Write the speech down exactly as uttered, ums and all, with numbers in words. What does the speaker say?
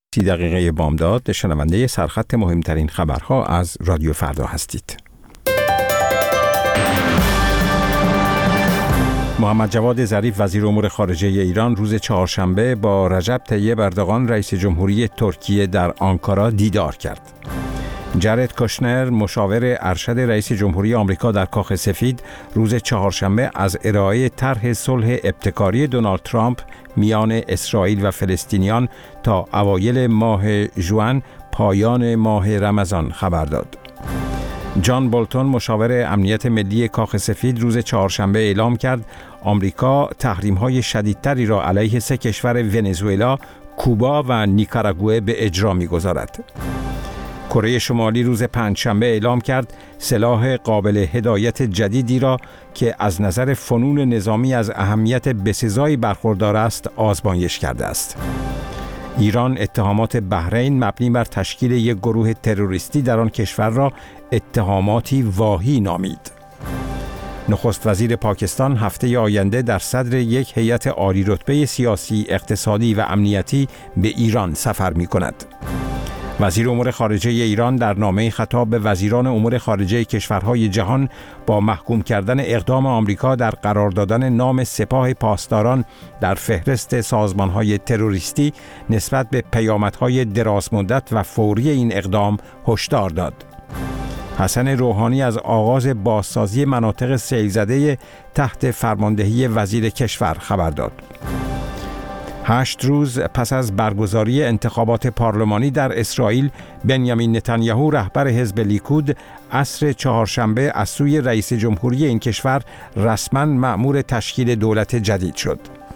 سی دقیقه بامداد، شنونده سرخط مهمترین خبرها از رادیو فردا هستید. محمد جواد ظریف وزیر امور خارجه ایران روز چهارشنبه با رجب طیب اردوغان رئیس جمهوری ترکیه در آنکارا دیدار کرد. جارد کوشنر مشاور ارشد رئیس جمهوری آمریکا در کاخ سفید روز چهارشنبه از ارائه طرح صلح ابتکاری دونالد ترامپ میان اسرائیل و فلسطینیان تا اوایل ماه ژوئن پایان ماه رمضان خبر داد. جان بولتون مشاور امنیت ملی کاخ سفید روز چهارشنبه اعلام کرد آمریکا تحریم‌های شدیدتری را علیه سه کشور ونزوئلا، کوبا و نیکاراگوئه به اجرا می‌گذارد. کره شمالی روز پنجشنبه اعلام کرد سلاح قابل هدایت جدیدی را که از نظر فنون نظامی از اهمیت بسزایی برخوردار است آزمایش کرده است. ایران اتهامات بحرین مبنی بر تشکیل یک گروه تروریستی در آن کشور را اتهاماتی واهی نامید. نخست وزیر پاکستان هفته آینده در صدر یک هیئت عالی رتبه سیاسی، اقتصادی و امنیتی به ایران سفر می کند. وزیر امور خارجه ایران در نامه خطاب به وزیران امور خارجه کشورهای جهان با محکوم کردن اقدام آمریکا در قرار دادن نام سپاه پاسداران در فهرست سازمانهای تروریستی نسبت به پیامدهای درازمدت و فوری این اقدام هشدار داد. حسن روحانی از آغاز بازسازی مناطق سیل‌زده تحت فرماندهی وزیر کشور خبر داد. هشت روز پس از برگزاری انتخابات پارلمانی در اسرائیل، بنیامین نتانیاهو رهبر حزب لیکود عصر چهارشنبه از سوی رئیس جمهوری این کشور رسما مأمور تشکیل دولت جدید شد.